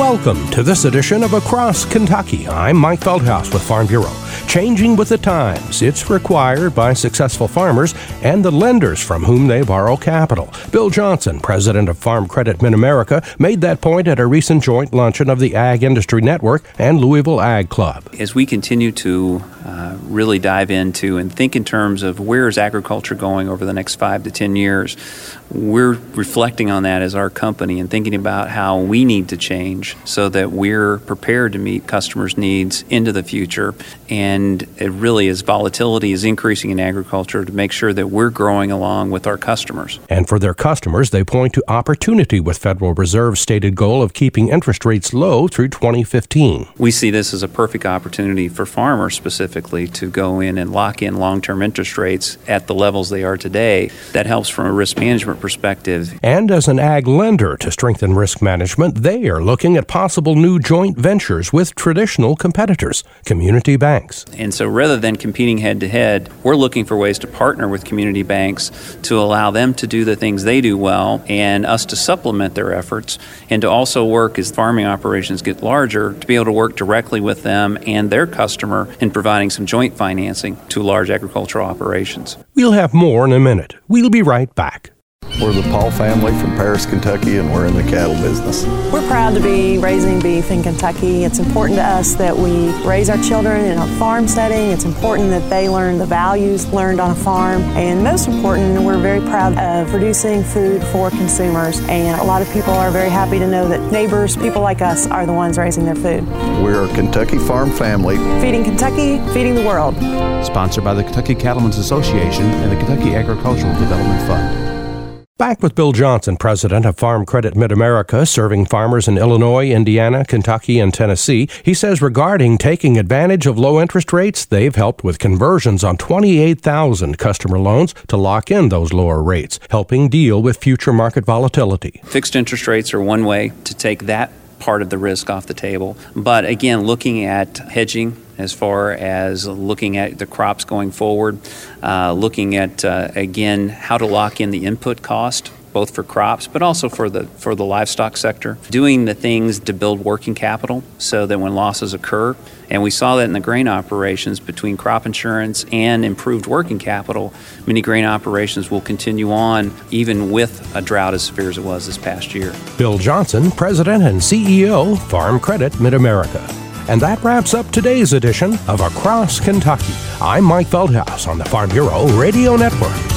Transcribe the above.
Welcome to this edition of Across Kentucky. I'm Mike Feldhaus with Farm Bureau. Changing with the times, it's required by successful farmers and the lenders from whom they borrow capital. Bill Johnson, president of Farm Credit Mid-America, made that point at a recent joint luncheon of the Ag Industry Network and Louisville Ag Club. As we continue to really dive into and think in terms of where is agriculture going over the next 5 to 10 years, we're reflecting on that as our company and thinking about how we need to change so that we're prepared to meet customers' needs into the future. And it really is volatility is increasing in agriculture to make sure that we're growing along with our customers. And for their customers, they point to opportunity with Federal Reserve's stated goal of keeping interest rates low through 2015. We see this as a perfect opportunity for farmers specifically to go in and lock in long-term interest rates at the levels they are today. That helps from a risk management perspective. And as an ag lender to strengthen risk management, they are looking at possible new joint ventures with traditional competitors, community banks. And so rather than competing head-to-head, we're looking for ways to partner with community banks to allow them to do the things they do well and us to supplement their efforts and to also work as farming operations get larger to be able to work directly with them and their customer in providing some joint financing to large agricultural operations. We'll have more in a minute. We'll be right back. We're the Paul family from Paris, Kentucky, and we're in the cattle business. We're proud to be raising beef in Kentucky. It's important to us that we raise our children in a farm setting. It's important that they learn the values learned on a farm. And most important, we're very proud of producing food for consumers. And a lot of people are very happy to know that neighbors, people like us, are the ones raising their food. We're a Kentucky farm family. Feeding Kentucky, feeding the world. Sponsored by the Kentucky Cattlemen's Association and the Kentucky Agricultural Development Fund. Back with Bill Johnson, president of Farm Credit Mid-America, serving farmers in Illinois, Indiana, Kentucky, and Tennessee. He says regarding taking advantage of low interest rates, they've helped with conversions on 28,000 customer loans to lock in those lower rates, helping deal with future market volatility. Fixed interest rates are one way to take that part of the risk off the table. But again, looking at hedging as far as looking at the crops going forward, looking at, again, how to lock in the input cost, both for crops, but also for the livestock sector, doing the things to build working capital so that when losses occur, and we saw that in the grain operations between crop insurance and improved working capital, many grain operations will continue on even with a drought as severe as it was this past year. Bill Johnson, President and CEO, Farm Credit Mid-America. And that wraps up today's edition of Across Kentucky. I'm Mike Feldhaus on the Farm Bureau Radio Network.